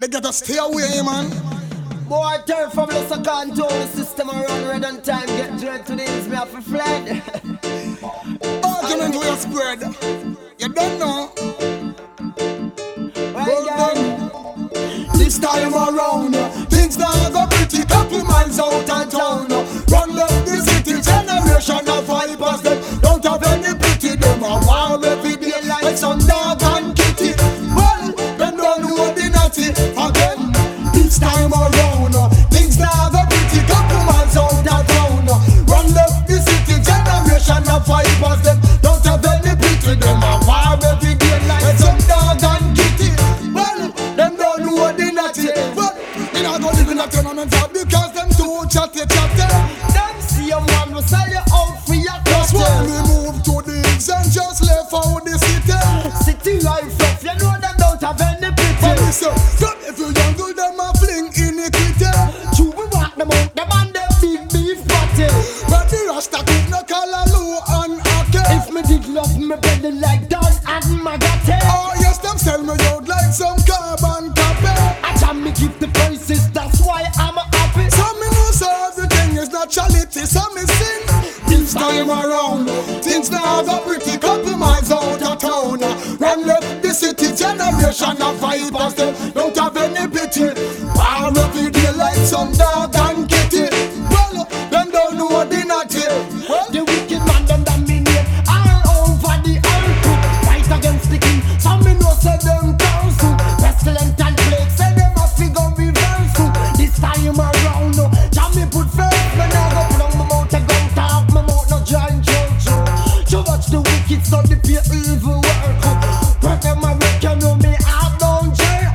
They gotta stay away, man. Boy, turn from the control the system around red on time. Get dread to this, me have to flat. Argument will spread. You don't know. This time around, things now go pretty. Couple miles out of town. Run up the city, generation of vipers. Them don't have any pity. Them a war every day like some dog and kitty. Well, them don't know the natty again. This time around, things now go pretty. Couple miles out of town. Run up the city, generation of vipers. Them don't have any pity. Them a war every day like some dog and kitty. Well, them don't know the natty. But you know, don't live in a tenement job because them too chatty. Them see a man will sell you out for your That's why cutter. we moved to the hills and just left out the city. City life rough, you know them don't have any pity. But listen, some if you young do them a fling iniquity. True, we walk them out, them and them big beef party. But the Rasta could not call a low and hockey. If me did love me belly like Don and Magate. Oh yes, them sell me out like some carbon copy. I jam me give the prices, that's why I'm happy. Some me know so everything is naturality. Some me sing. This time around, things now go pretty. Couple miles out of town. Run left the city, generation of vipers. Them don't have any pity. War every day like some dog and kitty. Well, them don't know the natty. Well, The wicked man them dominate all over the earth. Fight against the king, some me know say them council. Pestilent and plague, say them a figure reverse. This time around, jam me put first. Me now go plug my mouth and go talk, my mouth no giant church. To watch the wicked so the pure evil work. Work them a work, you know me I don't jerk.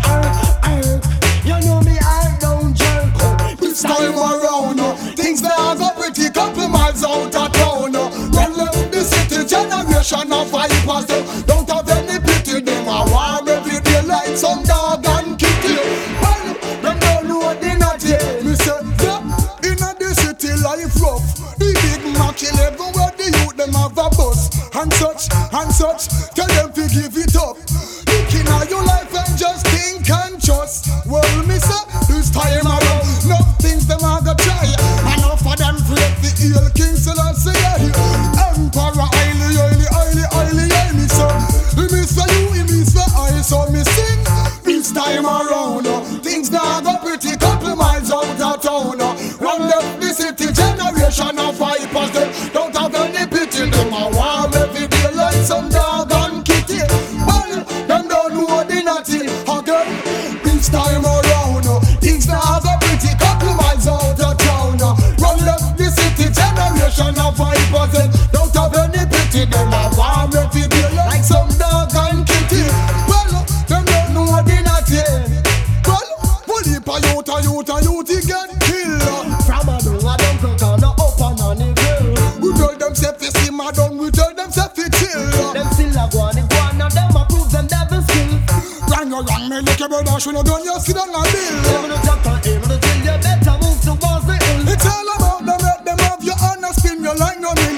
You know me I don't jerk. this time around, things now go pretty. Couple miles out of town. Run left the city, generation of vipers. Them don't have any pity. Them a war every day like some dog and kitty. Well, them don't know the natty. Me say, yeah, inna the city life rough. The big Mac 11 where the youth them have a bus and such. Tell them to give it up. Looking at your life and just think and trust. Well, me say, this time around, no things them a go try. Enough of them break the heel king till I say Emperor highly, me so. He miss for you, he miss for I, so me sing. This time around, things now go pretty. Couple miles out of town. Run left the city, generation of vipers. Them don't have any pity. Them a war every day like some dog and kitty. Well, them don't know the natty again. This time around, things now go pretty. Couple miles out of town. Run left the city, generation of vipers. Them don't have any pity. Them a war every day like some dog and kitty. Well, them don't know the natty. Well, pull it a youth, he get killed. From a door, I don't cook on the up and on the grill. We tell them say fi simmer down, we tell them say fi chill. Them still a go on, and them a prove them devil skill. Wrong, me lick your brother, should not gun you, sit down and bill. Aim the chopper, aim the chill, you better move towards the hill. It's all about them, let them have your honor, spin you like no mill.